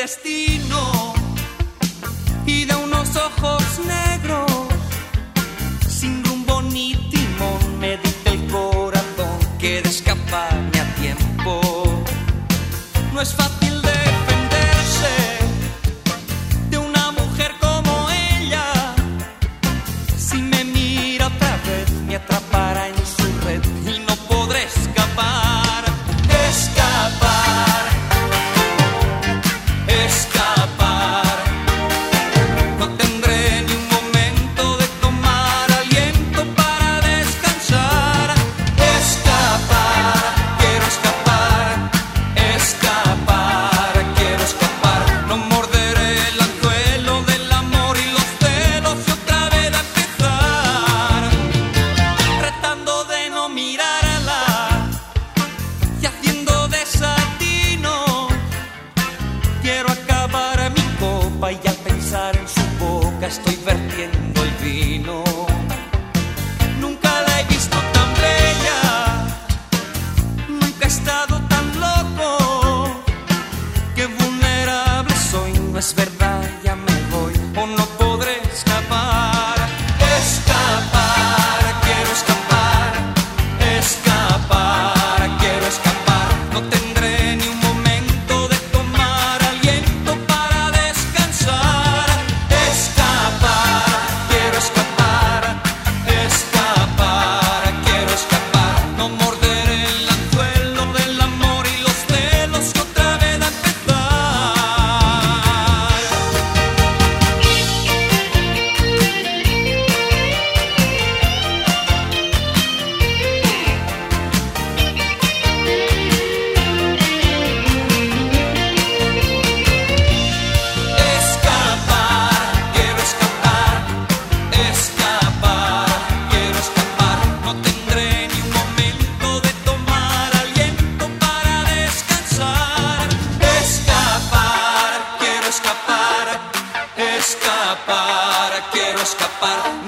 destino y de unos ojos negros sin rumbo ni timón. Me dice el corazón que de escaparme a tiempo. No es fácil defenderse de una mujer como ella. Si me mira otra vez me atrapará en su red y no podré escapar. Escapar, escapar. No tendré ni un momento de tomar aliento para descansar. Escapar, quiero escapar. Escapar, quiero escapar. No morderé el anzuelo del amor y los celos y otra vez a empezar. Tratando de no mirarla y haciendo desatino. Quiero acabar mi copa y al pensar en su boca estoy vertiendo el vino. Nunca la he visto tan bella, nunca he estado tan loco. Qué vulnerable soy, no es verdad, ya me voy o no podré escapar. Escapar, quiero escapar. Escapar, quiero escapar. No tendré ni un momento de tomar aliento para descansar. Escapar, quiero escapar. Escapar, quiero escapar. No morderé el anzuelo del amor y los celos que otra vez a empezar. Escapar, quiero escapar. Escapar, quiero escapar. No tendré ni un momento de tomar aliento para descansar. Escapar, quiero escapar. Escapar, quiero escapar.